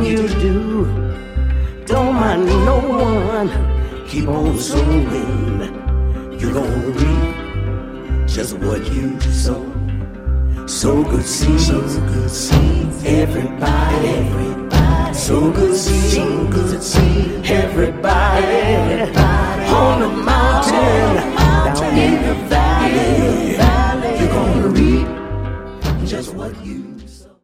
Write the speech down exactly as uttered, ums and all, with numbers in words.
you do. Don't mind no one. Keep on sowing. You're gonna reap just what you sow. Sow good seeds. Sow good seeds.